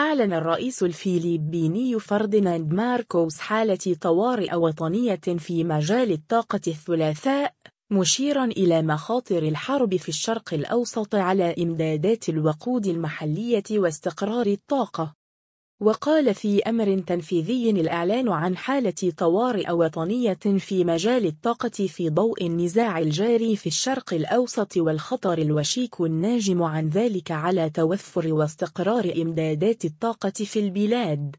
أعلن الرئيس الفلبيني فرديناند ماركوس حالة طوارئ وطنية في مجال الطاقة الثلاثاء، مشيرا إلى مخاطر الحرب في الشرق الأوسط على إمدادات الوقود المحلية واستقرار الطاقة. وقال في أمر تنفيذي الإعلان عن حالة طوارئ وطنية في مجال الطاقة في ضوء النزاع الجاري في الشرق الأوسط والخطر الوشيك الناجم عن ذلك على توفر واستقرار إمدادات الطاقة في البلاد.